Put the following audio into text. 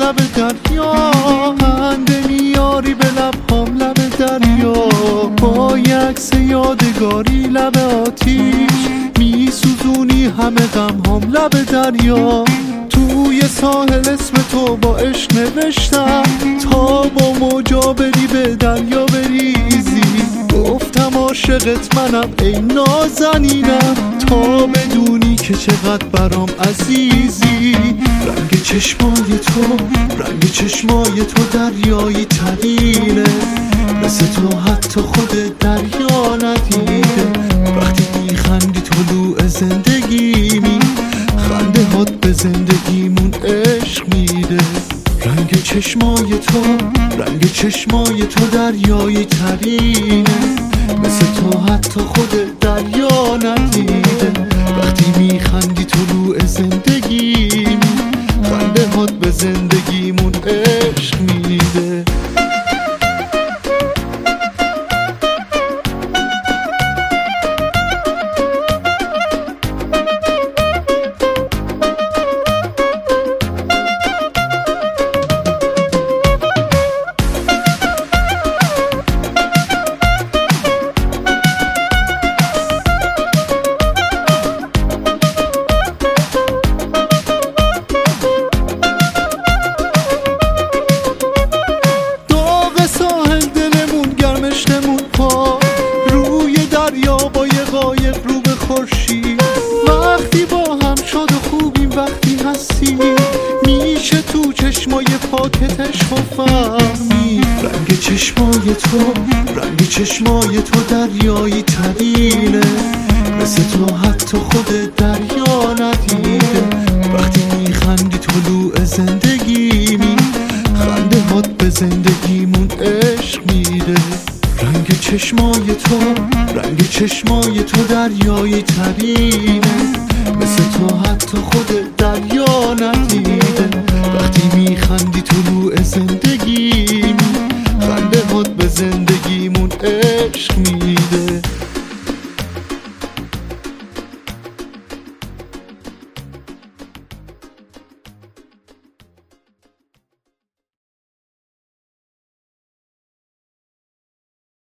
لب دریا، خنده میاری به لبهام لب دریا. با یک عکس یادگاری لب آتیش، میسوزونی همه غمهام لب دریا. توی ساحل اسم تو با عشق نوشتم، تا با موجا بری به دریا بریزی. گفتم عاشقت منم ای نازنینم، تا بدونی که چقدر برام عزیزی. رنگ چشمای تو، رنگ چشمای تو دریایی ترینه، مثل تو حتی خود دریا ندیده. وقتی میخندی طلوع زندگیمی، خنده هات به زندگیمون عشق میده. رنگ چشمای تو، رنگ چشمای تو دریایی ترینه، مثل تو حتی خود دریا ندیده. وقتی میخندی طلوع زندگیمی، خنده هات به زندگیمون عشق میده. روی دریا با یه قایق رو به خورشید، وقتی با هم شاد و خوبیم وقتی هستیم، میشه تو چشمای پاکتش فهمی. رنگ چشمای تو، رنگ چشمای تو دریایی ترینه، مثل تو حتی خود دریا ندیده. وقتی میخندی طلوع زندگیمی، خنده هات به زندگیمون عشق میده. رنگ چشمای تو، رنگ چشمای تو دریایی ترینه،